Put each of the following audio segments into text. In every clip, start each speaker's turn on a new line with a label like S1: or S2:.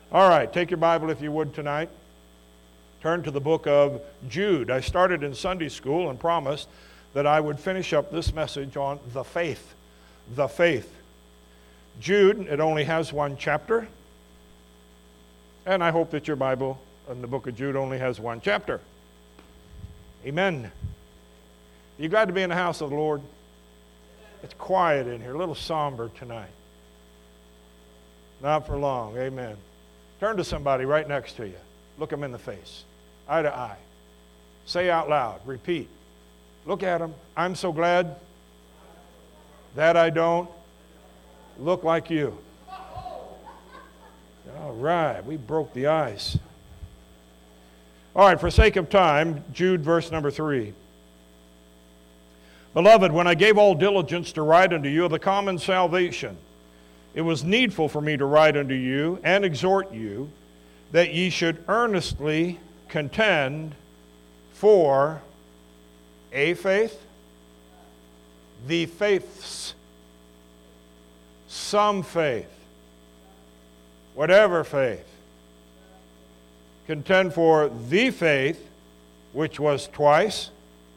S1: All right, take your Bible if you would tonight. Turn to the book of Jude. I started in Sunday school and promised that I would finish up this message on the faith. The faith. Jude, it only has one chapter. And I hope that your Bible in the book of Jude only has one chapter. Amen. Are you glad to be in the house of the Lord? It's quiet in here, a little somber tonight. Not for long. Amen. Turn to somebody right next to you. Look them in the face, eye to eye. Say out loud, repeat. Look at them. I'm so glad that I don't look like you. All right, we broke the ice. All right, for sake of time, Jude verse number 3. Beloved, when I gave all diligence to write unto you of the common salvation, it was needful for me to write unto you and exhort you that ye should earnestly contend for a faith, the faiths, some faith, whatever faith. Contend for the faith, which was twice,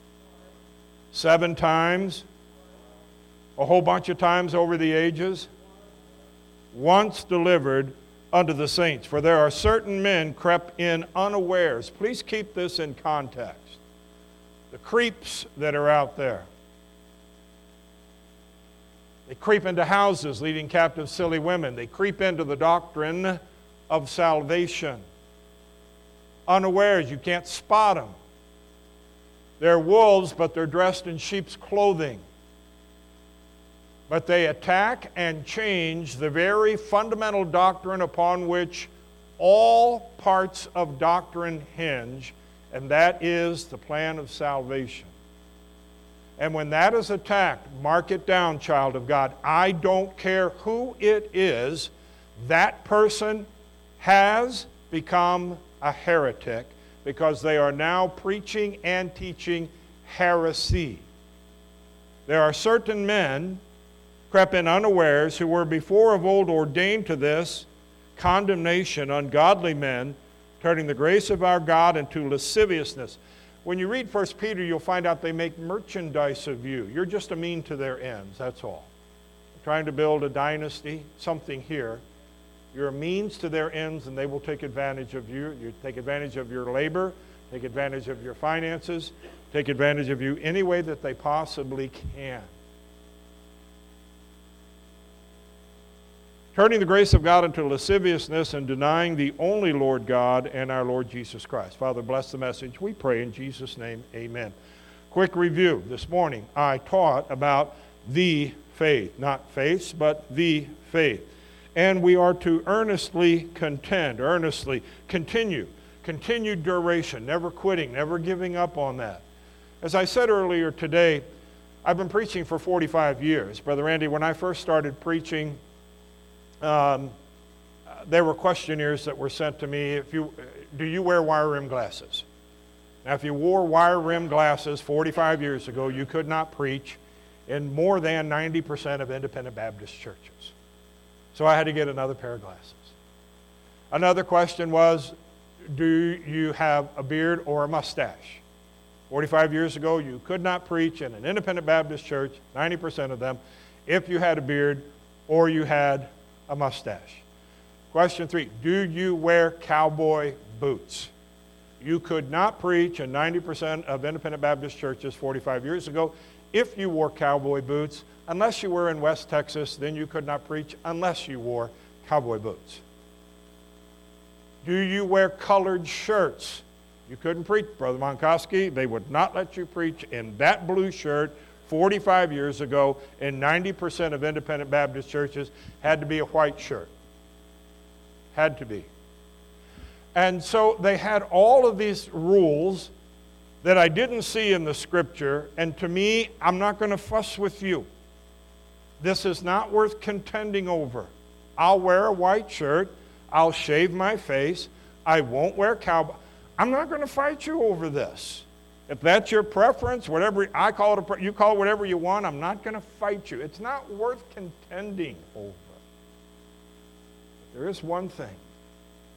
S1: 7 times, a whole bunch of times over the ages, once delivered unto the saints. For there are certain men crept in unawares. Please keep this in context. The creeps that are out there. They creep into houses leading captive silly women. They creep into the doctrine of salvation. Unawares, you can't spot them. They're wolves, but they're dressed in sheep's clothing. But they attack and change the very fundamental doctrine upon which all parts of doctrine hinge, and that is the plan of salvation. And when that is attacked, mark it down, child of God. I don't care who it is, that person has become a heretic because they are now preaching and teaching heresy. There are certain men crept in unawares, who were before of old ordained to this condemnation, ungodly men, turning the grace of our God into lasciviousness. When you read 1 Peter, you'll find out they make merchandise of you. You're just a mean to their ends, that's all. They're trying to build a dynasty, something here. You're a means to their ends, and they will take advantage of you. You take advantage of your labor, take advantage of your finances, take advantage of you any way that they possibly can. Turning the grace of God into lasciviousness and denying the only Lord God and our Lord Jesus Christ. Father, bless the message. We pray in Jesus' name, amen. Quick review. This morning, I taught about the faith. Not faiths, but the faith. And we are to earnestly contend, earnestly continue. Continued duration, never quitting, never giving up on that. As I said earlier today, I've been preaching for 45 years. Brother Randy, when I first started preaching, there were questionnaires that were sent to me. Do you wear wire-rimmed glasses? Now, if you wore wire-rimmed glasses 45 years ago, you could not preach in more than 90% of independent Baptist churches. So I had to get another pair of glasses. Another question was, do you have a beard or a mustache? 45 years ago, you could not preach in an independent Baptist church, 90% of them, if you had a beard or you had a mustache. Question 3, do you wear cowboy boots? You could not preach in 90% of independent Baptist churches 45 years ago if you wore cowboy boots. Unless you were in West Texas, then you could not preach unless you wore cowboy boots. Do you wear colored shirts? You couldn't preach, Brother Monkowski. They would not let you preach in that blue shirt 45 years ago, and 90% of independent Baptist churches had to be a white shirt. Had to be. And so they had all of these rules that I didn't see in the Scripture, and to me, I'm not going to fuss with you. This is not worth contending over. I'll wear a white shirt. I'll shave my face. I won't wear cowboy. I'm not going to fight you over this. If that's your preference, whatever I call it, you call it whatever you want, I'm not going to fight you. It's not worth contending over. There is one thing.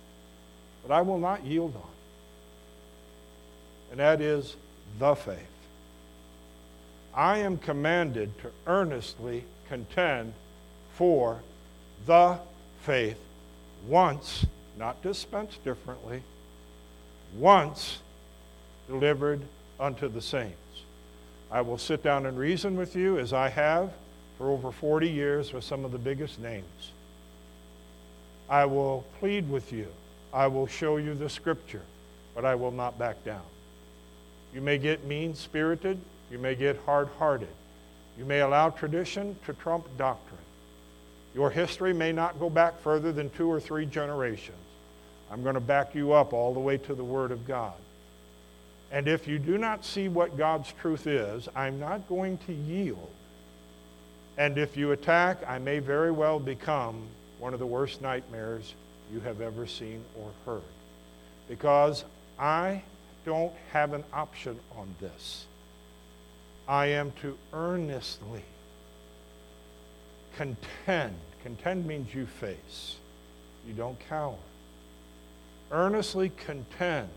S1: but I will not yield on. And that is the faith. I am commanded to earnestly contend for the faith once, not dispensed differently, once delivered unto the saints. I will sit down and reason with you as I have for over 40 years with some of the biggest names. I will plead with you. I will show you the scripture, but I will not back down. You may get mean-spirited. You may get hard-hearted. You may allow tradition to trump doctrine. Your history may not go back further than 2 or 3 generations. I'm going to back you up all the way to the Word of God. And if you do not see what God's truth is, I'm not going to yield. And if you attack, I may very well become one of the worst nightmares you have ever seen or heard. Because I don't have an option on this. I am to earnestly contend. Contend means you face. You don't cower. Earnestly contend.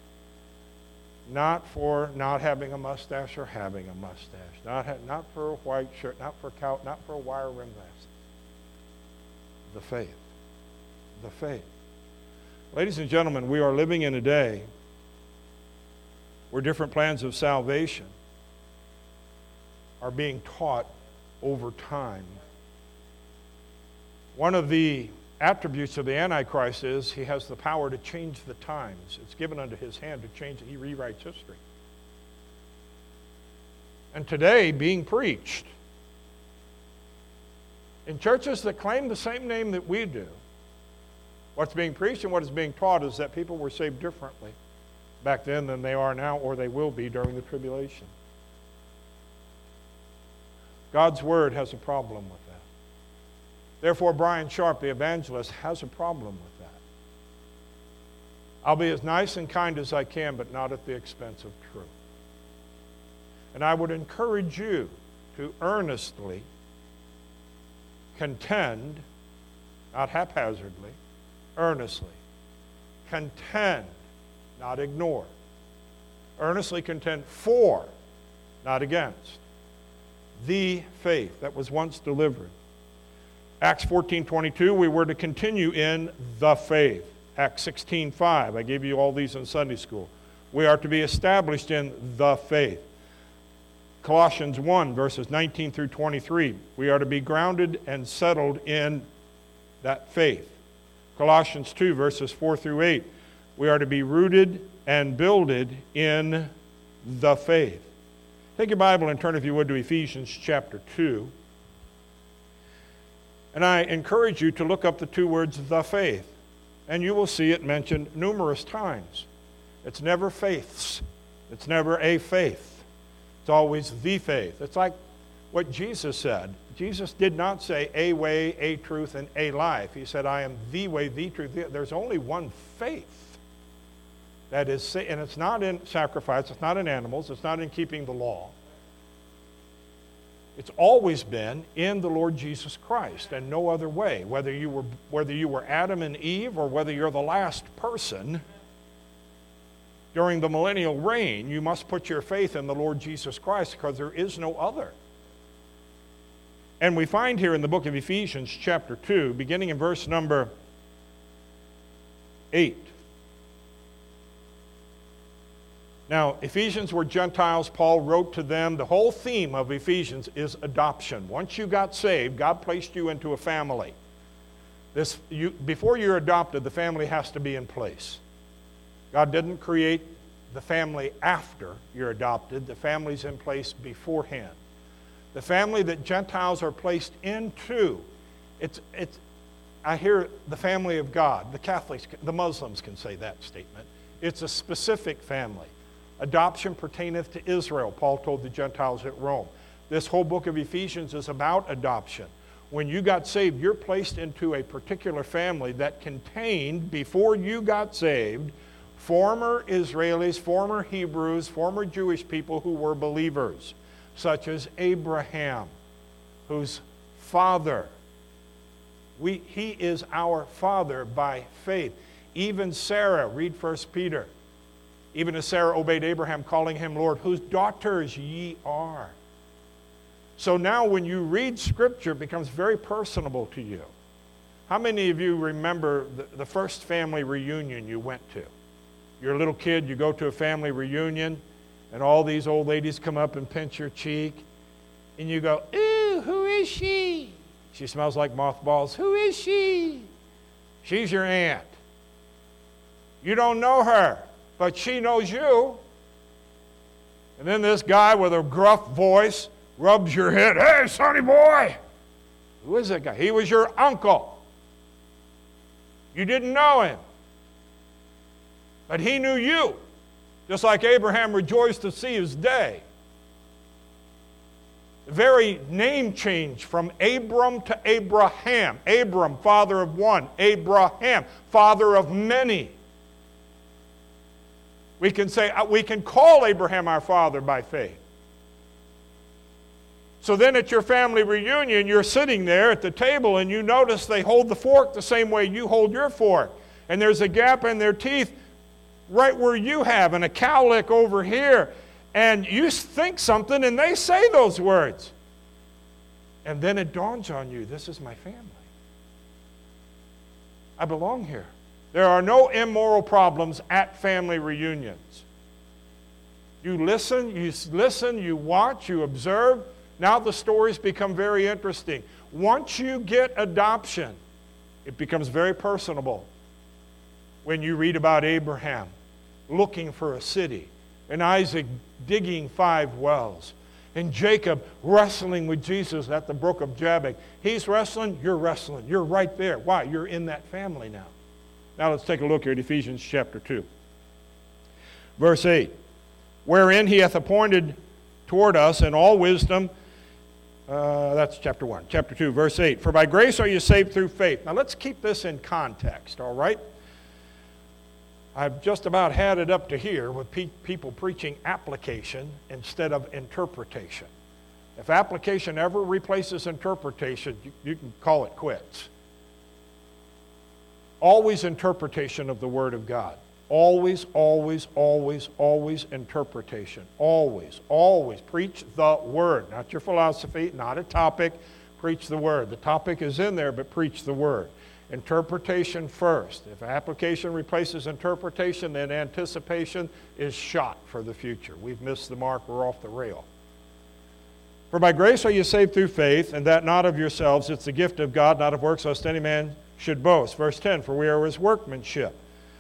S1: Not for not having a mustache or having a mustache. Not for a white shirt, not for a wire rim glass. The faith. The faith. Ladies and gentlemen, we are living in a day where different plans of salvation are being taught over time. One of the attributes of the Antichrist is he has the power to change the times. It's given unto his hand to change it. He rewrites history. And today, being preached in churches that claim the same name that we do, what's being preached and what is being taught is that people were saved differently back then than they are now, or they will be during the tribulation. God's Word has a problem with that. Therefore, Brian Sharp, the evangelist, has a problem with that. I'll be as nice and kind as I can, but not at the expense of truth. And I would encourage you to earnestly contend, not haphazardly, earnestly. Contend, not ignore. Earnestly contend for, not against, the faith that was once delivered. Acts 14:22, we were to continue in the faith. Acts 16:5, I gave you all these in Sunday school. We are to be established in the faith. Colossians 1, verses 19 through 23, we are to be grounded and settled in that faith. Colossians 2, verses 4 through 8, we are to be rooted and builded in the faith. Take your Bible and turn, if you would, to Ephesians chapter 2. And I encourage you to look up the 2 words, the faith. And you will see it mentioned numerous times. It's never faiths. It's never a faith. It's always the faith. It's like what Jesus said. Jesus did not say a way, a truth, and a life. He said, I am the way, the truth. There's only one faith. That is, and it's not in sacrifice, it's not in animals, it's not in keeping the law. It's always been in the Lord Jesus Christ and no other way. Whether you were Adam and Eve or whether you're the last person during the millennial reign, you must put your faith in the Lord Jesus Christ because there is no other. And we find here in the book of Ephesians chapter 2, beginning in verse number 8. Now, Ephesians were Gentiles. Paul wrote to them. The whole theme of Ephesians is adoption. Once you got saved, God placed you into a family. Before you're adopted, the family has to be in place. God didn't create the family after you're adopted. The family's in place beforehand. The family that Gentiles are placed into, I hear the family of God. The Catholics, the Muslims can say that statement. It's a specific family. Adoption pertaineth to Israel, Paul told the Gentiles at Rome. This whole book of Ephesians is about adoption. When you got saved, you're placed into a particular family that contained, before you got saved, former Israelis, former Hebrews, former Jewish people who were believers, such as Abraham, whose father, he is our father by faith. Even Sarah, read 1 Peter. Even as Sarah obeyed Abraham, calling him Lord, whose daughters ye are. So now when you read Scripture, it becomes very personable to you. How many of you remember the first family reunion you went to? You're a little kid, you go to a family reunion, and all these old ladies come up and pinch your cheek, and you go, ooh, who is she? She smells like mothballs. Who is she? She's your aunt. You don't know her, but she knows you. And then this guy with a gruff voice rubs your head. Hey, sonny boy. Who is that guy? He was your uncle. You didn't know him, but he knew you, just like Abraham rejoiced to see his day. The very name change from Abram to Abraham. Abram, father of one. Abraham, father of many. We can call Abraham our father by faith. So then at your family reunion, you're sitting there at the table and you notice they hold the fork the same way you hold your fork. And there's a gap in their teeth right where you have, and a cowlick over here. And you think something and they say those words. And then it dawns on you, this is my family. I belong here. There are no immoral problems at family reunions. You listen, you watch, you observe. Now the stories become very interesting. Once you get adoption, it becomes very personable. When you read about Abraham looking for a city, and Isaac digging 5 wells, and Jacob wrestling with Jesus at the brook of Jabbok. He's wrestling, you're wrestling. You're right there. Why? You're in that family now. Now let's take a look here at Ephesians chapter 2. Verse 8. Wherein he hath appointed toward us in all wisdom. That's chapter 1. Chapter 2, verse 8. For by grace are you saved through faith. Now let's keep this in context, all right? I've just about had it up to here with people preaching application instead of interpretation. If application ever replaces interpretation, you can call it quits. Always interpretation of the Word of God. Always, always, always, always interpretation. Always, always. Preach the Word, not your philosophy, not a topic. Preach the Word. The topic is in there, but preach the Word. Interpretation first. If application replaces interpretation, then anticipation is shot for the future. We've missed the mark. We're off the rail. For by grace are you saved through faith, and that not of yourselves. It's the gift of God, not of works, lest any man should boast. Verse 10, for we are his workmanship,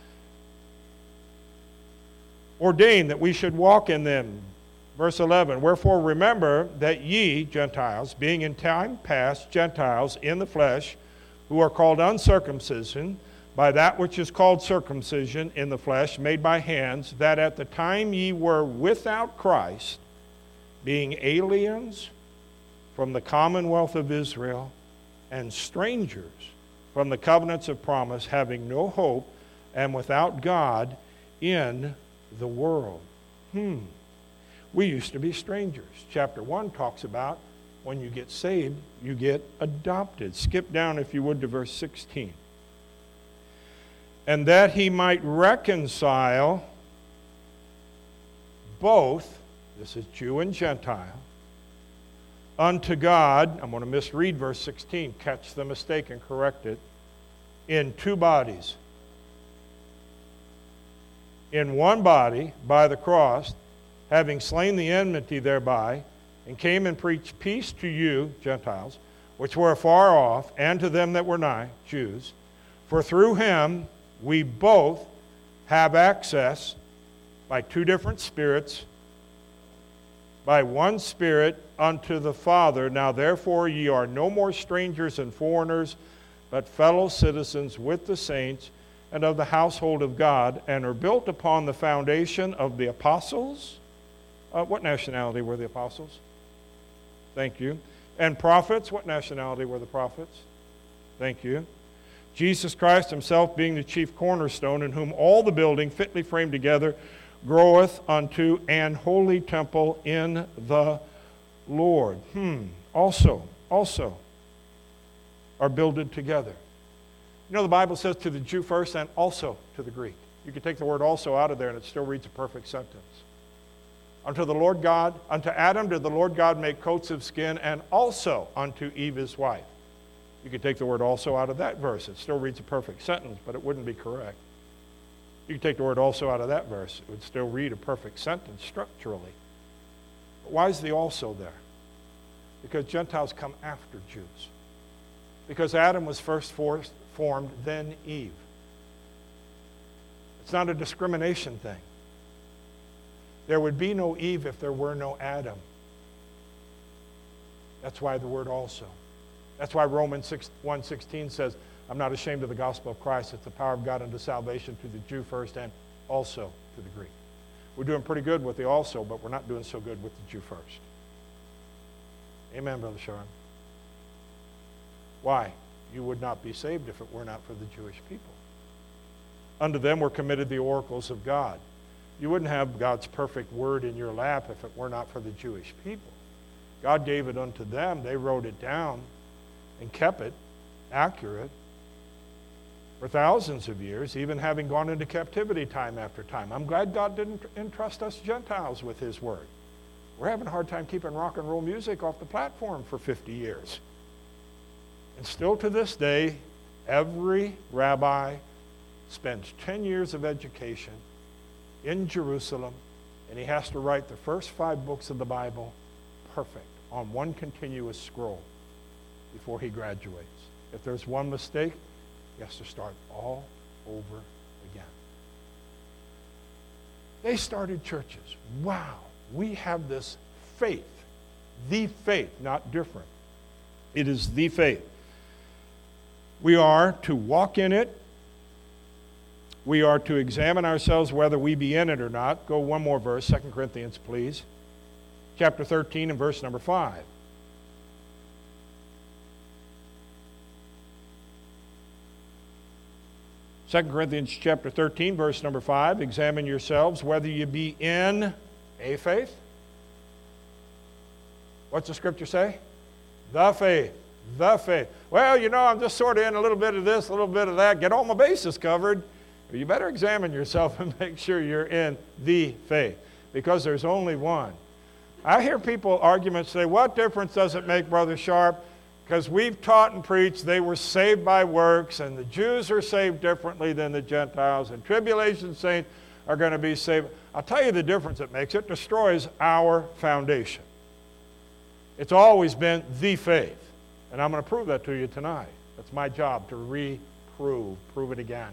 S1: ordained that we should walk in them. Verse 11, wherefore remember that ye, Gentiles, being in time past Gentiles in the flesh, who are called uncircumcision, by that which is called circumcision in the flesh, made by hands, that at the time ye were without Christ, being aliens from the commonwealth of Israel, and strangers from the covenants of promise, having no hope, and without God in the world. We used to be strangers. Chapter 1 talks about when you get saved, you get adopted. Skip down, if you would, to verse 16. And that he might reconcile both, this is Jew and Gentile, unto God. I'm going to misread verse 16. Catch the mistake and correct it. In 2 bodies. In one body, by the cross, having slain the enmity thereby, and came and preached peace to you, Gentiles, which were afar off, and to them that were nigh, Jews. For through him we both have access by 2 different spirits, by one Spirit unto the Father. Now therefore ye are no more strangers and foreigners, but fellow citizens with the saints and of the household of God, and are built upon the foundation of the apostles. What nationality were the apostles? Thank you. And prophets. What nationality were the prophets? Thank you. Jesus Christ himself being the chief cornerstone, in whom all the building fitly framed together groweth unto an holy temple in the Lord. Also are builded together. You know, the Bible says to the Jew first and also to the Greek. You could take the word also out of there and it still reads a perfect sentence. Unto Adam did the Lord God make coats of skin, and also unto Eve his wife. You could take the word also out of that verse. It still reads a perfect sentence, but it wouldn't be correct. You could take the word also out of that verse. It would still read a perfect sentence structurally. But why is the also there? Because Gentiles come after Jews. Because Adam was first formed, then Eve. It's not a discrimination thing. There would be no Eve if there were no Adam. That's why the word also. That's why Romans 1:16 says, I'm not ashamed of the gospel of Christ. It's the power of God unto salvation to the Jew first and also to the Greek. We're doing pretty good with the also, but we're not doing so good with the Jew first. Amen, Brother Sean. Why? You would not be saved if it were not for the Jewish people. Unto them were committed the oracles of God. You wouldn't have God's perfect word in your lap if it were not for the Jewish people. God gave it unto them. They wrote it down and kept it accurate for thousands of years, even having gone into captivity time after time. I'm glad God didn't entrust us Gentiles with his word. We're having a hard time keeping rock and roll music off the platform for 50 years. And still to this day, every rabbi spends 10 years of education in Jerusalem, and he has to write the first 5 books of the Bible perfect on one continuous scroll before he graduates. If there's one mistake, he has to start all over again. They started churches. Wow, we have this faith. The faith, not different. It is the faith. We are to walk in it. We are to examine ourselves whether we be in it or not. Go one more verse, 2 Corinthians, please. Chapter 13 and verse number 5. 2 Corinthians chapter 13, verse number 5. Examine yourselves whether you be in a faith. What's the scripture say? The faith. The faith. Well, you know, I'm just sort of in a little bit of this, a little bit of that. Get all my bases covered. You better examine yourself and make sure you're in the faith, because there's only one. I hear people arguments say, what difference does it make, Brother Sharp? Because we've taught and preached they were saved by works, and the Jews are saved differently than the Gentiles, and tribulation saints are going to be saved. I'll tell you the difference it makes. It destroys our foundation. It's always been the faith. And I'm going to prove that to you tonight. That's my job, to prove it again.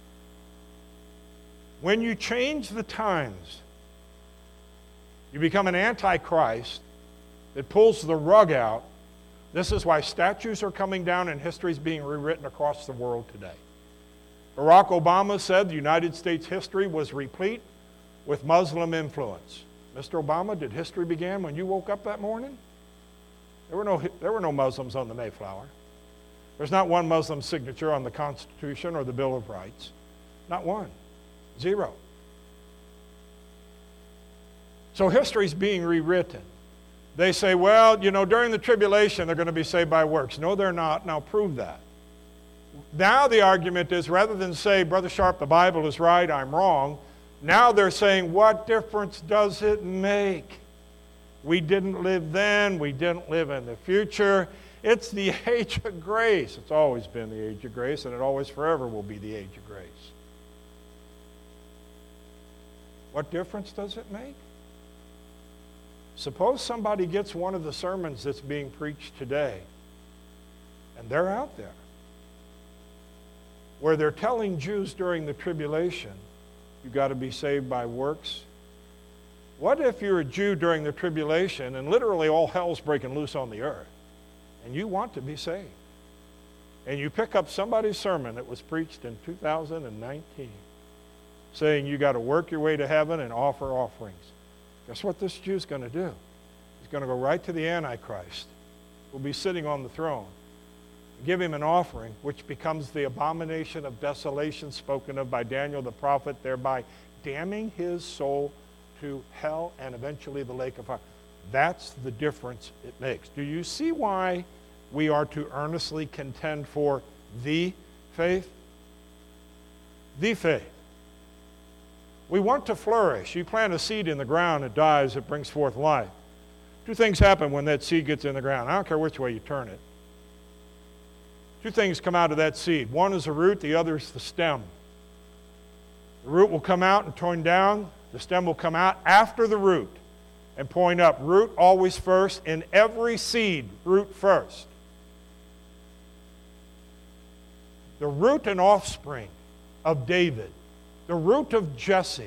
S1: When you change the times, you become an antichrist that pulls the rug out. This is why statues are coming down and history is being rewritten across the world today. Barack Obama said the United States history was replete with Muslim influence. Mr. Obama, did history begin when you woke up that morning? There were no Muslims on the Mayflower. There's not one Muslim signature on the Constitution or the Bill of Rights. Not one. Zero. So history's being rewritten. They say, well, you know, during the tribulation they're going to be saved by works. No, they're not. Now prove that. Now the argument is, rather than say, Brother Sharp, the Bible is right, I'm wrong, now they're saying, what difference does it make? We didn't live then. We didn't live in the future. It's the age of grace. It's always been the age of grace, and it always forever will be the age of grace. What difference does it make? Suppose somebody gets one of the sermons that's being preached today, and they're out there, where they're telling Jews during the tribulation, you've got to be saved by works. What if you're a Jew during the tribulation and literally all hell's breaking loose on the earth and you want to be saved? And you pick up somebody's sermon that was preached in 2019 saying you got to work your way to heaven and offer offerings. Guess what this Jew's going to do? He's going to go right to the Antichrist, who will be sitting on the throne, give him an offering, which becomes the abomination of desolation spoken of by Daniel the prophet, thereby damning his soul to hell and eventually the lake of fire. That's the difference it makes. Do you see why we are to earnestly contend for the faith? The faith. We want to flourish. You plant a seed in the ground, it dies, it brings forth life. Two things happen when that seed gets in the ground. I don't care which way you turn it. Two things come out of that seed. One is the root, the other is the stem. The root will come out and point down. The stem will come out after the root and point up. Root always first. In every seed, root first. The root and offspring of David. The root of Jesse.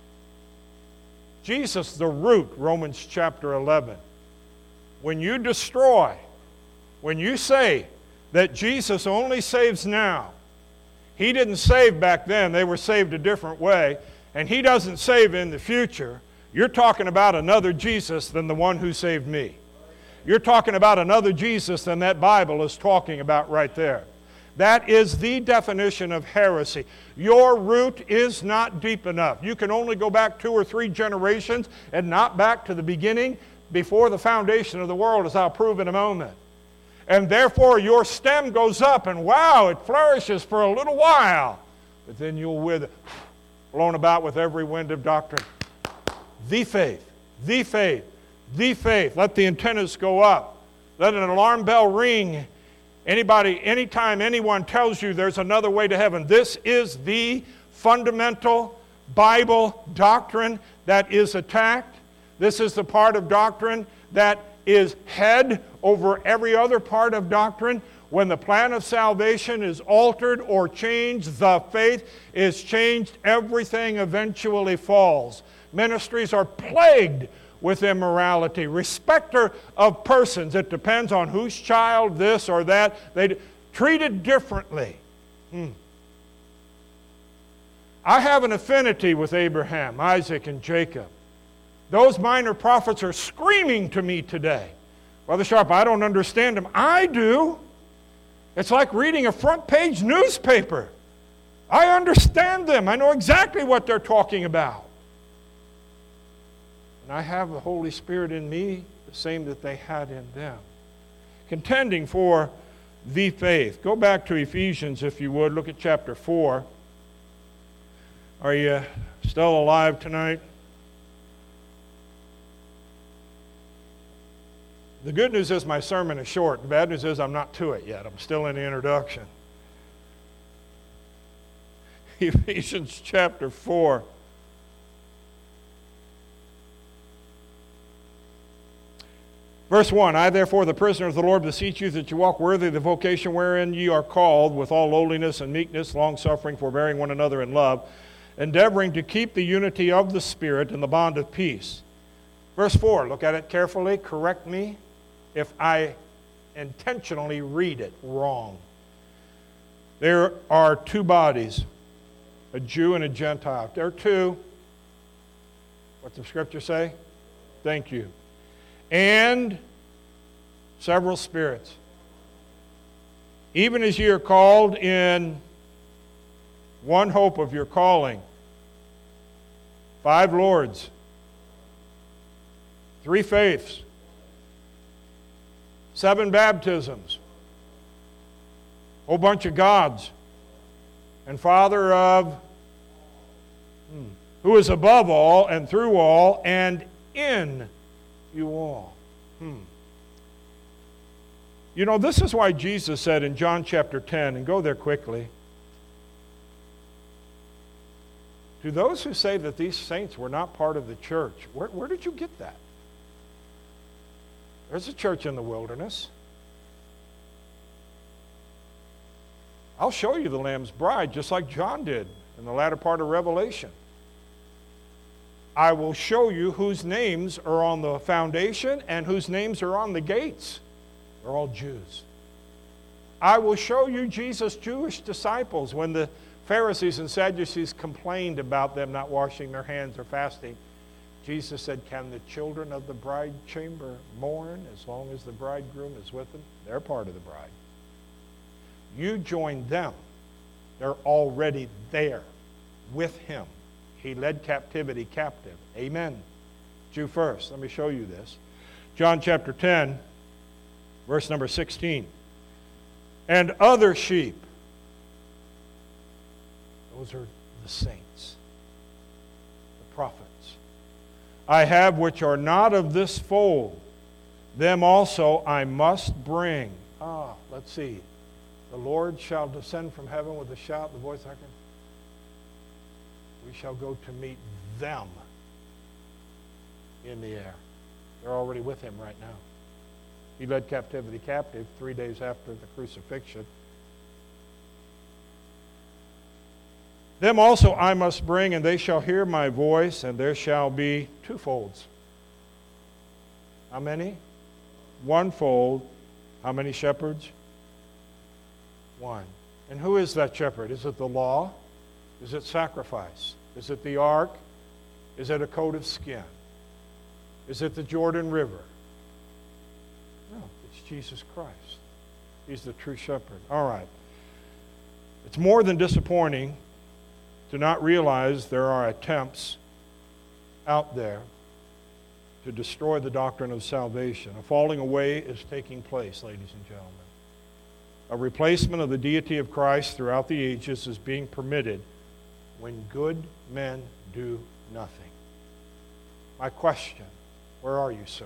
S1: Jesus, the root, Romans chapter 11. When you destroy, when you say that Jesus only saves now, He didn't save back then, they were saved a different way, and He doesn't save in the future, you're talking about another Jesus than the one who saved me. You're talking about another Jesus than that Bible is talking about right there. That is the definition of heresy. Your root is not deep enough. You can only go back 2 or 3 generations and not back to the beginning before the foundation of the world, as I'll prove in a moment. And therefore your stem goes up and wow, it flourishes for a little while. But then you'll wither, blown about with every wind of doctrine. The faith, the faith, the faith. Let the antennas go up. Let an alarm bell ring. Anytime anyone tells you there's another way to heaven, this is the fundamental Bible doctrine that is attacked. This is the part of doctrine that is head over every other part of doctrine. When the plan of salvation is altered or changed, the faith is changed, everything eventually falls. Ministries are plagued with immorality. Respecter of persons. It depends on whose child, this or that. They treated differently. I have an affinity with Abraham, Isaac, and Jacob. Those minor prophets are screaming to me today. Brother Sharp, I don't understand them. I do. It's like reading a front page newspaper. I understand them. I know exactly what they're talking about. And I have the Holy Spirit in me, the same that they had in them. Contending for the faith. Go back to Ephesians, if you would. Look at chapter 4. Are you still alive tonight? The good news is my sermon is short. The bad news is I'm not to it yet. I'm still in the introduction. Ephesians chapter 4. Verse 1, I therefore, the prisoner of the Lord, beseech you that you walk worthy of the vocation wherein ye are called, with all lowliness and meekness, long-suffering, forbearing one another in love, endeavoring to keep the unity of the Spirit in the bond of peace. Verse 4, look at it carefully, correct me if I intentionally read it wrong. There are 2 bodies, a Jew and a Gentile. There are 2. What's the scripture say? Thank you. And several spirits. Even as ye are called in one hope of your calling. 5 Lords. 3 faiths. 7 baptisms. Whole bunch of gods. And Father of who is above all and through all and in you all. You know, this is why Jesus said in John chapter 10, and go there quickly, to those who say that these saints were not part of the church, where did you get that? There's a church in the wilderness. I'll show you the Lamb's bride, just like John did in the latter part of Revelation. I will show you whose names are on the foundation and whose names are on the gates. They're all Jews. I will show you Jesus' Jewish disciples. When the Pharisees and Sadducees complained about them not washing their hands or fasting, Jesus said, can the children of the bride chamber mourn as long as the bridegroom is with them? They're part of the bride. You join them. They're already there with him. He led captivity captive. Amen. Jew first. Let me show you this. John chapter 10, verse number 16. And other sheep Those are the saints, the prophets. I have which are not of this fold. Them also I must bring. Let's see. The Lord shall descend from heaven with a shout, the voice of heaven. We shall go to meet them in the air. They're already with him right now. He led captivity captive 3 days after the crucifixion. Them also I must bring, and they shall hear my voice, and there shall be two folds. How many? One fold. How many shepherds? One. And who is that shepherd? Is it the law? Is it sacrifice? Is it the ark? Is it a coat of skin? Is it the Jordan River? No, it's Jesus Christ. He's the true shepherd. All right. It's more than disappointing to not realize there are attempts out there to destroy the doctrine of salvation. A falling away is taking place, ladies and gentlemen. A replacement of the deity of Christ throughout the ages is being permitted when good men do nothing. My question, where are you, sir?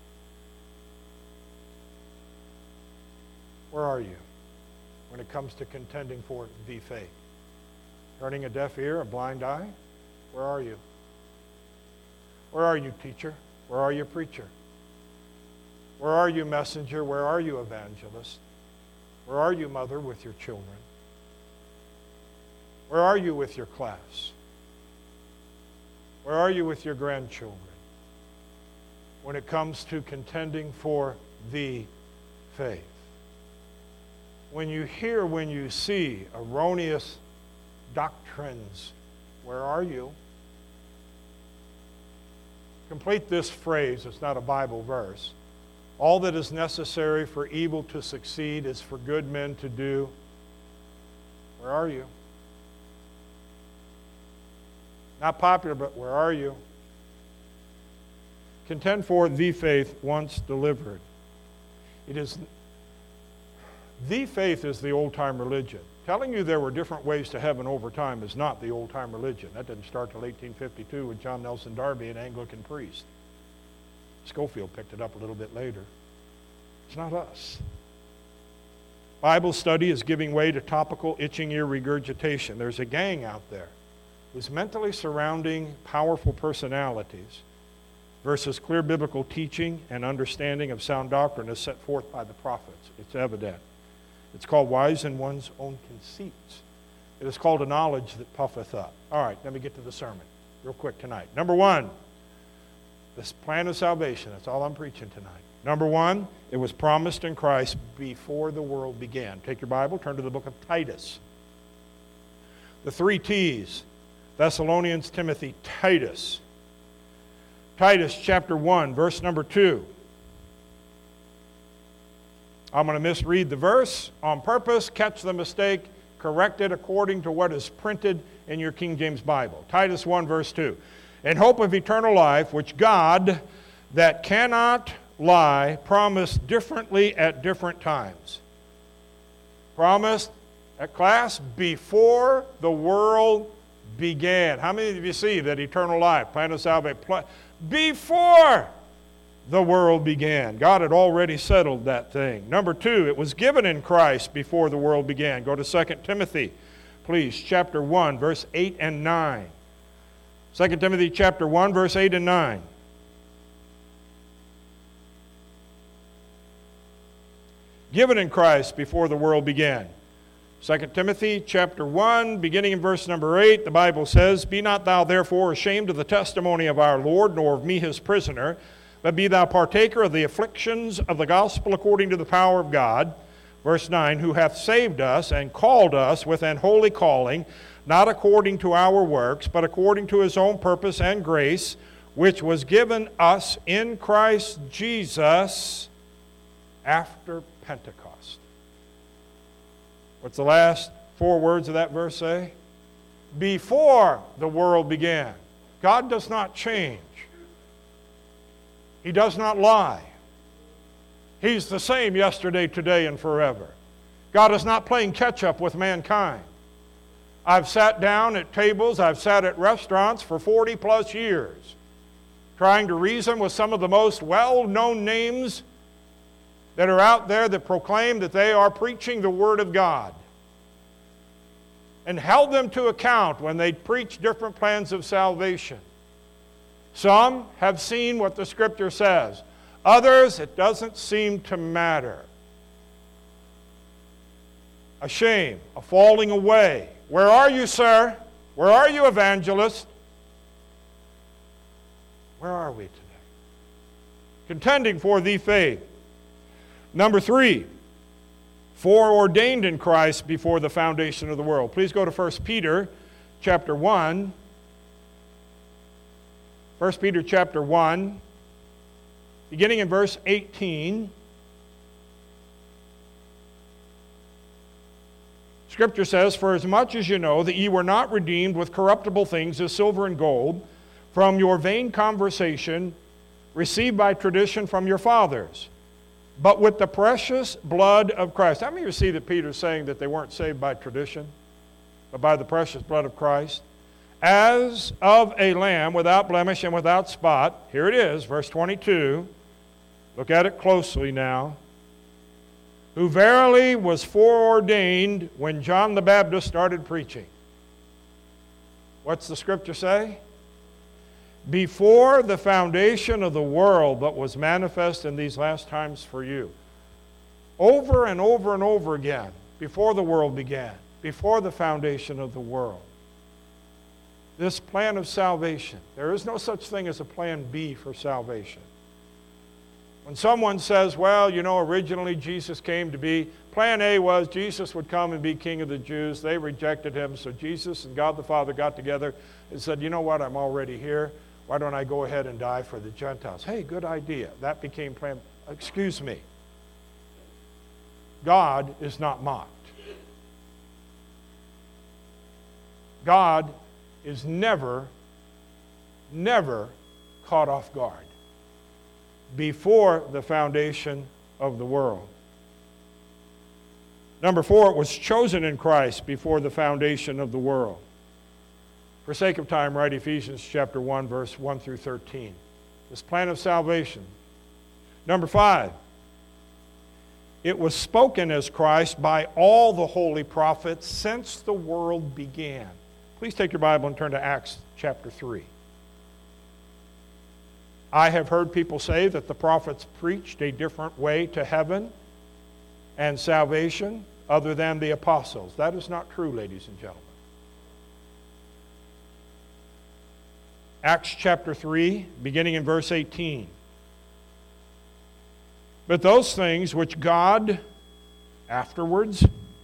S1: Where are you when it comes to contending for the faith? Turning a deaf ear, a blind eye? Where are you? Where are you, teacher? Where are you, preacher? Where are you, messenger? Where are you, evangelist? Where are you, mother, with your children? Where are you with your class? Where are you with your grandchildren when it comes to contending for the faith? When you hear, when you see erroneous doctrines, where are you? Complete this phrase. It's not a Bible verse. All that is necessary for evil to succeed is for good men to do. Where are you? Not popular, but where are you? Contend for the faith once delivered. The faith is the old-time religion. Telling you there were different ways to heaven over time is not the old-time religion. That didn't start till 1852 with John Nelson Darby, an Anglican priest. Schofield picked it up a little bit later. It's not us. Bible study is giving way to topical itching ear regurgitation. There's a gang out there who's mentally surrounding powerful personalities versus clear biblical teaching and understanding of sound doctrine as set forth by the prophets. It's evident. It's called wise in one's own conceits. It is called a knowledge that puffeth up. All right, let me get to the sermon real quick tonight. Number one, this plan of salvation. That's all I'm preaching tonight. Number one, it was promised in Christ before the world began. Take your Bible, turn to the book of Titus. The three T's, Thessalonians, Timothy, Titus. Titus chapter 1, verse number 2. I'm going to misread the verse on purpose, catch the mistake, correct it according to what is printed in your King James Bible. Titus 1, verse 2. In hope of eternal life, which God, that cannot lie, promised differently at different times. Promised at class before the world began. How many of you see that eternal life, plan of salvation, before the world began? God had already settled that thing. Number two, it was given in Christ before the world began. Go to 2 Timothy, please, chapter 1, verse 8 and 9. 2 Timothy chapter 1, verse 8 and 9. Given in Christ before the world began. 2 Timothy chapter 1, beginning in verse number 8, the Bible says, Be not thou therefore ashamed of the testimony of our Lord, nor of me his prisoner, but be thou partaker of the afflictions of the gospel according to the power of God. Verse 9, Who hath saved us and called us with an holy calling, not according to our works, but according to his own purpose and grace, which was given us in Christ Jesus after Pentecost. What's the last four words of that verse say? Before the world began. God does not change. He does not lie. He's the same yesterday, today, and forever. God is not playing catch-up with mankind. I've sat down at tables, I've sat at restaurants for 40 plus years, trying to reason with some of the most well-known names that are out there that proclaim that they are preaching the Word of God, and held them to account when they preach different plans of salvation. Some have seen what the Scripture says. Others, it doesn't seem to matter. A shame, a falling away. Where are you, sir? Where are you, evangelist? Where are we today? Contending for the faith. Number 3, foreordained in Christ before the foundation of the world. Please go to 1 Peter chapter 1. 1 Peter chapter 1, beginning in verse 18. Scripture says, "For as much as you know that ye were not redeemed with corruptible things as silver and gold, from your vain conversation received by tradition from your fathers, but with the precious blood of Christ." How many of you see that Peter's saying that they weren't saved by tradition, but by the precious blood of Christ? "As of a lamb without blemish and without spot," here it is, verse 22. Look at it closely now. "Who verily was foreordained when John the Baptist started preaching." What's the Scripture say? "Before the foundation of the world, but was manifest in these last times for you." Over and over and over again, before the world began, before the foundation of the world. This plan of salvation. There is no such thing as a plan B for salvation. When someone says, well, you know, originally Jesus came to be, plan A was Jesus would come and be king of the Jews. They rejected him, so Jesus and God the Father got together and said, you know what, I'm already here. Why don't I go ahead and die for the Gentiles? Hey, good idea. That became plan. Excuse me. God is not mocked. God is never caught off guard before the foundation of the world. Number 4, it was chosen in Christ before the foundation of the world. For sake of time, write Ephesians chapter 1, verse 1 through 13. This plan of salvation. Number 5, it was spoken as Christ by all the holy prophets since the world began. Please take your Bible and turn to Acts chapter 3. I have heard people say that the prophets preached a different way to heaven and salvation other than the apostles. That is not true, ladies and gentlemen. Acts chapter 3, beginning in verse 18. "But those things which God afterwards,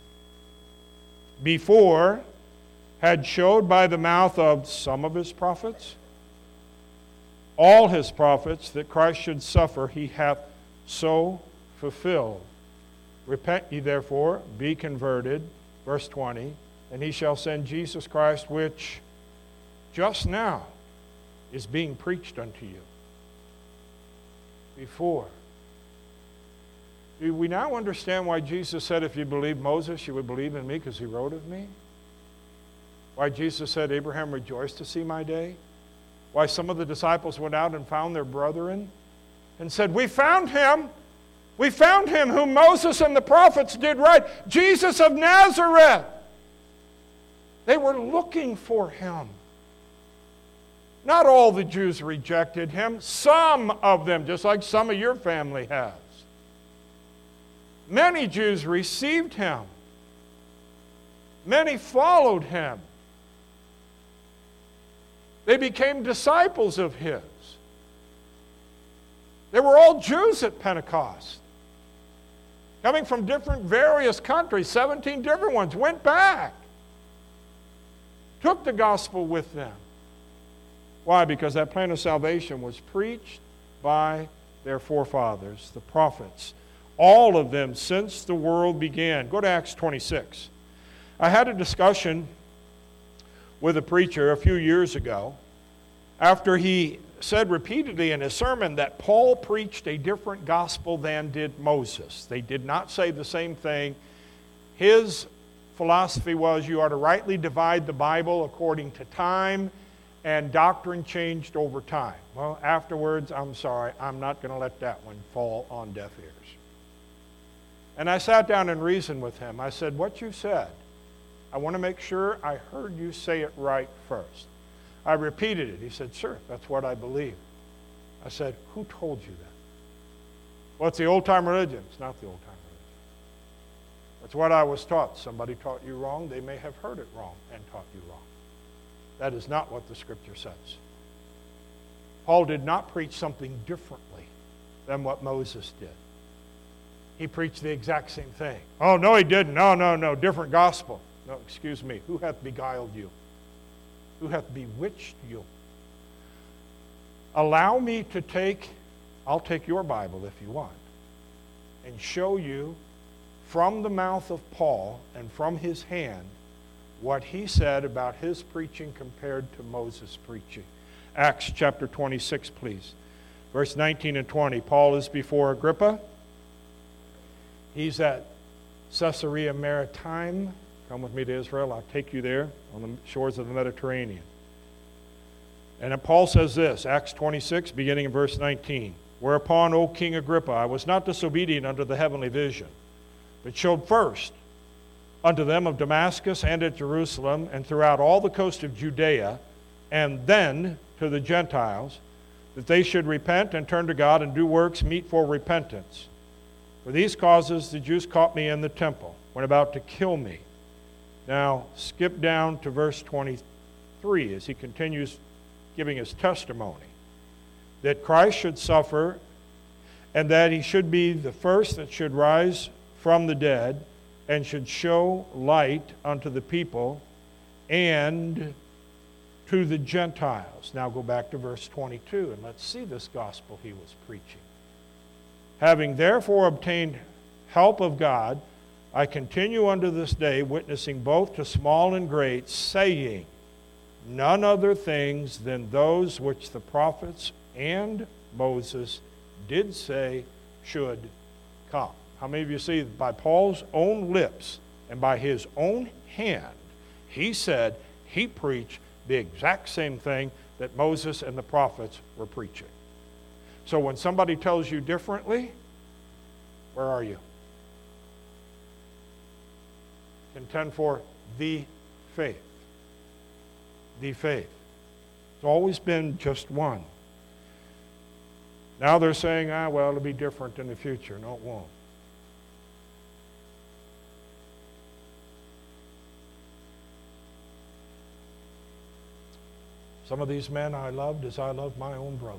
S1: before, had showed by the mouth of some of his prophets, all his prophets, that Christ should suffer, he hath so fulfilled. Repent ye therefore, be converted," verse 20, "and he shall send Jesus Christ, which just now is being preached unto you." Before. Do we now understand why Jesus said, if you believe Moses, you would believe in me because he wrote of me? Why Jesus said, Abraham rejoiced to see my day? Why some of the disciples went out and found their brethren and said, we found him. We found him whom Moses and the prophets did right. Jesus of Nazareth. They were looking for him. Not all the Jews rejected him. Some of them, just like some of your family has. Many Jews received him. Many followed him. They became disciples of his. They were all Jews at Pentecost. Coming from various countries, 17 different ones, went back. Took the gospel with them. Why? Because that plan of salvation was preached by their forefathers, the prophets. All of them since the world began. Go to Acts 26. I had a discussion with a preacher a few years ago after he said repeatedly in his sermon that Paul preached a different gospel than did Moses. They did not say the same thing. His philosophy was you are to rightly divide the Bible according to time, and doctrine changed over time. Well, afterwards, I'm sorry, I'm not going to let that one fall on deaf ears. And I sat down and reasoned with him. I said, what you said, I want to make sure I heard you say it right first. I repeated it. He said, sir, that's what I believe. I said, who told you that? Well, it's the old-time religion. It's not the old-time religion. That's what I was taught. Somebody taught you wrong. They may have heard it wrong and taught you wrong. That is not what the Scripture says. Paul did not preach something differently than what Moses did. He preached the exact same thing. Oh, no, he didn't. No, different gospel. No, excuse me. Who hath beguiled you? Who hath bewitched you? Allow me to I'll take your Bible if you want, and show you from the mouth of Paul and from his hand what he said about his preaching compared to Moses' preaching. Acts chapter 26, please. Verse 19 and 20. Paul is before Agrippa. He's at Caesarea Maritime. Come with me to Israel. I'll take you there on the shores of the Mediterranean. And Paul says this, Acts 26, beginning in verse 19. Whereupon, O King Agrippa, I was not disobedient unto the heavenly vision, but showed first unto them of Damascus and at Jerusalem and throughout all the coast of Judea, and then to the Gentiles, that they should repent and turn to God and do works meet for repentance. For these causes the Jews caught me in the temple, when about to kill me. Now, skip down to verse 23 as he continues giving his testimony. That Christ should suffer, and that he should be the first that should rise from the dead, and should show light unto the people and to the Gentiles. Now go back to verse 22, and let's see this gospel he was preaching. Having therefore obtained help of God, I continue unto this day, witnessing both to small and great, saying, none other things than those which the prophets and Moses did say should come. How many of you see by Paul's own lips and by his own hand, he said he preached the exact same thing that Moses and the prophets were preaching. So when somebody tells you differently, where are you? Contend for the faith. The faith. It's always been just one. Now they're saying, well, it'll be different in the future. No, it won't. Some of these men I loved as I loved my own brothers.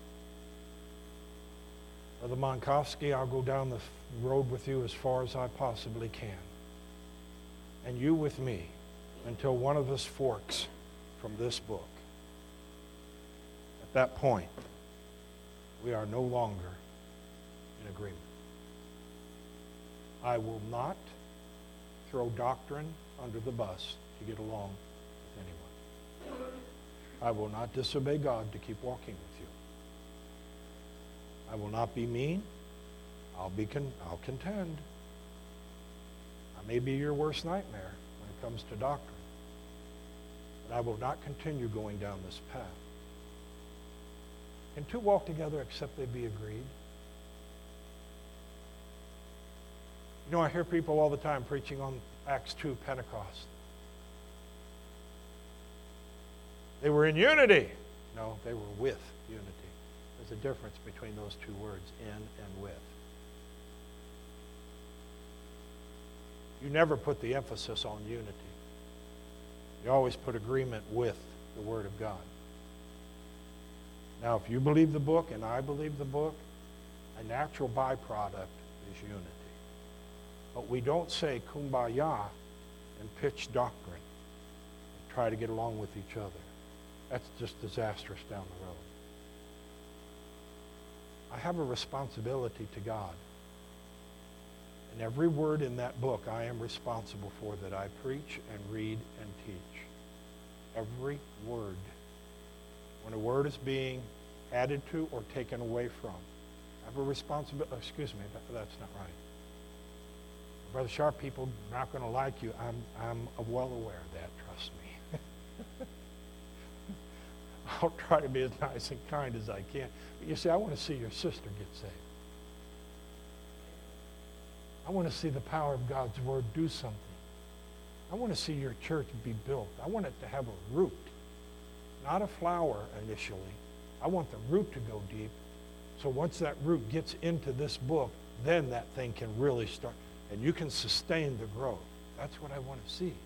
S1: Brother Monkowski, I'll go down the road with you as far as I possibly can. And you with me until one of us forks from this book. At that point, we are no longer in agreement. I will not throw doctrine under the bus to get along with anyone. I will not disobey God to keep walking with you. I will not be mean. I'll contend. I may be your worst nightmare when it comes to doctrine. But I will not continue going down this path. Can two walk together except they be agreed? You know, I hear people all the time preaching on Acts 2, Pentecost. They were in unity. No, they were with unity. There's a difference between those two words, in and with. You never put the emphasis on unity. You always put agreement with the Word of God. Now, if you believe the book and I believe the book, a natural byproduct is unity. But we don't say kumbaya and pitch doctrine and try to get along with each other. That's just disastrous down the road. I have a responsibility to God. And every word in that book I am responsible for that I preach and read and teach. Every word. When a word is being added to or taken away from, I have a responsibility. Excuse me, that's not right. Brother Sharp, people are not going to like you. I'm well aware of that, trust me. I'll try to be as nice and kind as I can. But you see, I want to see your sister get saved. I want to see the power of God's Word do something. I want to see your church be built. I want it to have a root, not a flower initially. I want the root to go deep. So once that root gets into this book, then that thing can really start. And you can sustain the growth. That's what I want to see.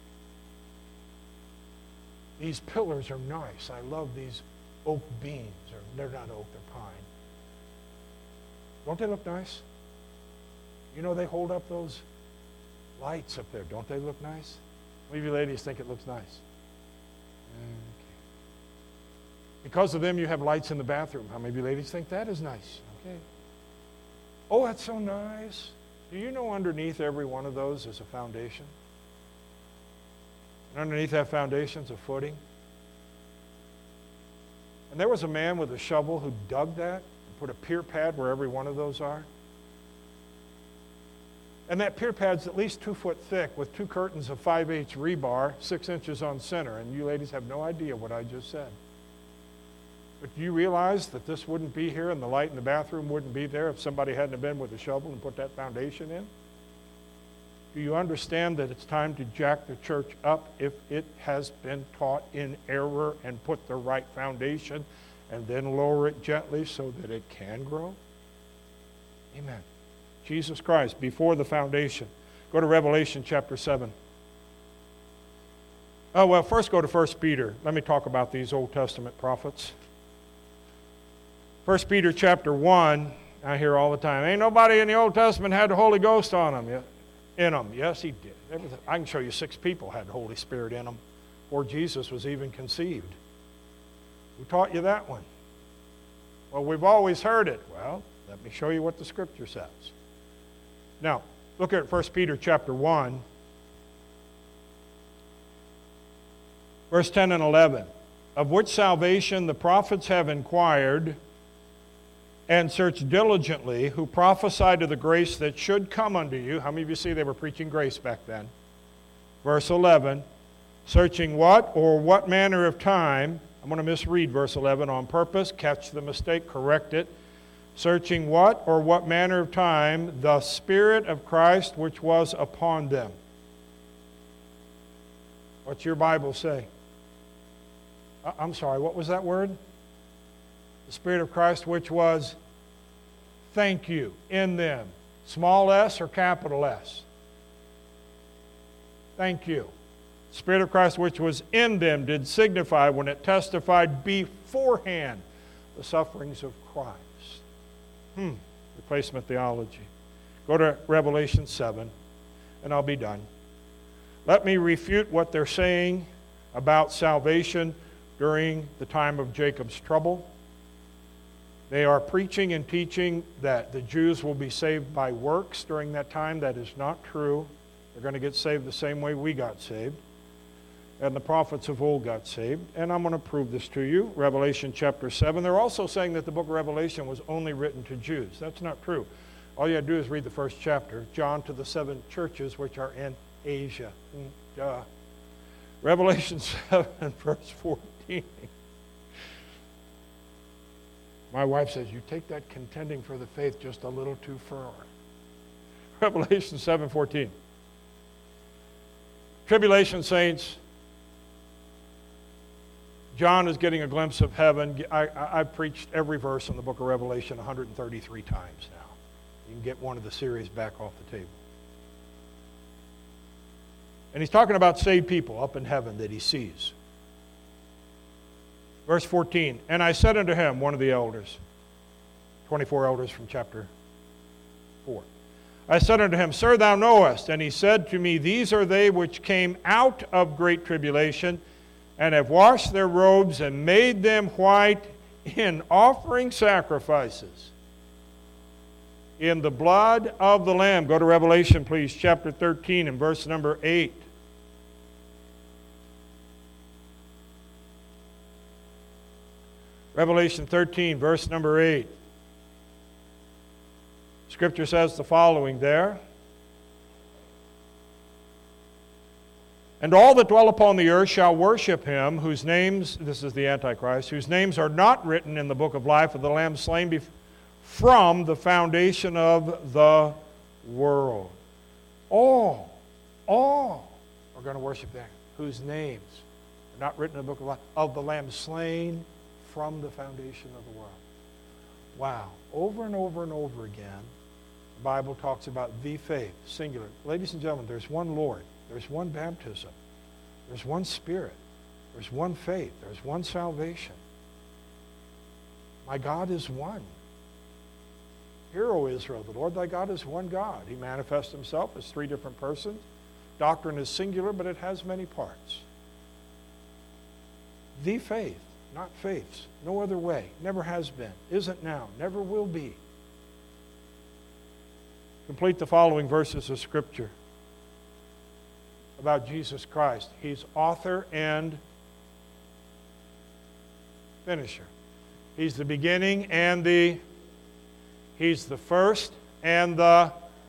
S1: These pillars are nice. I love these oak beams. Or they're not oak, they're pine. Don't they look nice? You know they hold up those lights up there. Don't they look nice? How many of you ladies think it looks nice? Okay. Because of them, you have lights in the bathroom. How many of you ladies think that is nice? Okay. Oh, that's so nice. Do you know underneath every one of those is a foundation? And underneath that foundation is a footing. And there was a man with a shovel who dug that and put a pier pad where every one of those are. And that pier pad's at least 2 foot thick with 2 curtains of 5/8 rebar, 6 inches on center. And you ladies have no idea what I just said. But do you realize that this wouldn't be here and the light in the bathroom wouldn't be there if somebody hadn't have been with a shovel and put that foundation in? Do you understand that it's time to jack the church up if it has been taught in error and put the right foundation and then lower it gently so that it can grow? Amen. Jesus Christ before the foundation. Go to Revelation chapter 7. Oh, well, first go to 1 Peter. Let me talk about these Old Testament prophets. 1 Peter chapter 1, I hear all the time, ain't nobody in the Old Testament had the Holy Ghost on them, in them. Yes, he did. Everything. I can show you 6 people had the Holy Spirit in them before Jesus was even conceived. Who taught you that one? Well, we've always heard it. Well, let me show you what the Scripture says. Now, look at 1 Peter chapter 1, verse 10 and 11. Of which salvation the prophets have inquired and searched diligently, who prophesied of the grace that should come unto you. How many of you see they were preaching grace back then? Verse 11, searching what or what manner of time, I'm going to misread verse 11 on purpose, catch the mistake, correct it. Searching what or what manner of time the Spirit of Christ which was upon them. What's your Bible say? I'm sorry, what was that word? The Spirit of Christ which was, thank you, in them. Small s or capital S? Thank you. The Spirit of Christ which was in them did signify when it testified beforehand the sufferings of Christ. Replacement theology. Go to Revelation 7, and I'll be done. Let me refute what they're saying about salvation during the time of Jacob's trouble. They are preaching and teaching that the Jews will be saved by works during that time. That is not true. They're going to get saved the same way we got saved. And the prophets of old got saved. And I'm going to prove this to you. Revelation chapter 7. They're also saying that the book of Revelation was only written to Jews. That's not true. All you have to do is read the first chapter. John to the 7 churches which are in Asia. Duh. Revelation 7 verse 14. My wife says, you take that contending for the faith just a little too far. Revelation 7:14. Tribulation saints. John is getting a glimpse of heaven. I've preached every verse in the book of Revelation 133 times now. You can get one of the series back off the table. And he's talking about saved people up in heaven that he sees. Verse 14, and I said unto him, one of the elders, 24 elders from chapter 4. I said unto him, Sir, thou knowest. And he said to me, These are they which came out of great tribulation, and have washed their robes and made them white in offering sacrifices in the blood of the Lamb. Go to Revelation, please, chapter 13 and verse number 8. Revelation 13, verse number 8. Scripture says the following there. And all that dwell upon the earth shall worship him, whose names, this is the Antichrist, whose names are not written in the book of life of the Lamb slain from the foundation of the world. All are going to worship that, whose names are not written in the book of life of the Lamb slain from the foundation of the world. Wow. Over and over and over again, the Bible talks about the faith, singular. Ladies and gentlemen, there's one Lord. There's one baptism. There's one Spirit. There's one faith. There's one salvation. My God is one. Hear, O Israel, the Lord thy God is one God. He manifests himself as three different persons. Doctrine is singular, but it has many parts. The faith, not faiths. No other way. Never has been. Isn't now. Never will be. Complete the following verses of Scripture about Jesus Christ. He's author and finisher. He's the beginning and He's the first and the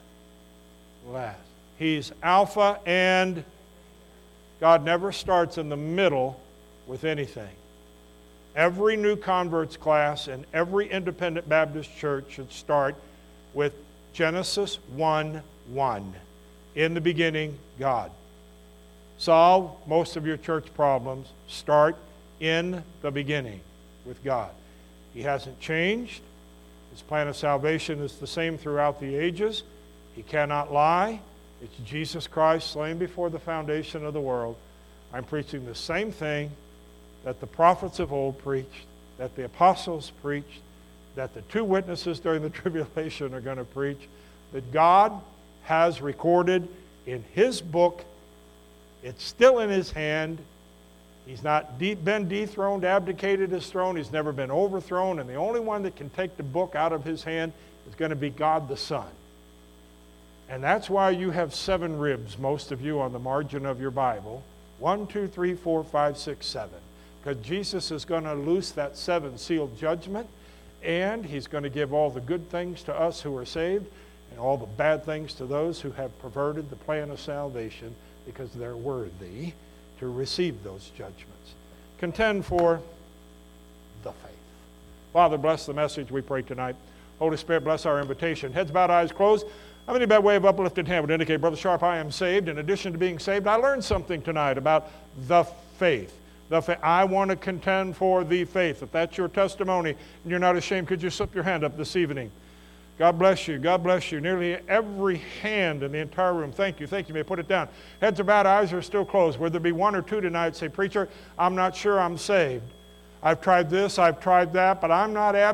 S1: last. He's Alpha and God never starts in the middle with anything. Every new converts class and every independent Baptist church should start with Genesis 1:1. In the beginning, God. Solve most of your church problems. Start in the beginning with God. He hasn't changed. His plan of salvation is the same throughout the ages. He cannot lie. It's Jesus Christ slain before the foundation of the world. I'm preaching the same thing that the prophets of old preached, that the apostles preached, that the two witnesses during the tribulation are going to preach, that God has recorded in His book. It's still in His hand. He's not been dethroned, abdicated His throne. He's never been overthrown. And the only one that can take the book out of His hand is going to be God the Son. And that's why you have 7 ribs, most of you, on the margin of your Bible. 1, 2, 3, 4, 5, 6, 7. Because Jesus is going to loose that 7-sealed judgment, and He's going to give all the good things to us who are saved, and all the bad things to those who have perverted the plan of salvation, because they're worthy to receive those judgments. Contend for the faith. Father, bless the message we pray tonight. Holy Spirit, bless our invitation. Heads bowed, eyes closed. How many by way of uplifted hand would indicate, Brother Sharp, I am saved. In addition to being saved, I learned something tonight about the faith. I want to contend for the faith. If that's your testimony and you're not ashamed, could you slip your hand up this evening? God bless you. God bless you. Nearly every hand in the entire room. Thank you. Thank you. You may put it down. Heads are bowed, eyes are still closed. Would there be 1 or 2 tonight say, Preacher, I'm not sure I'm saved. I've tried this, I've tried that, but I'm not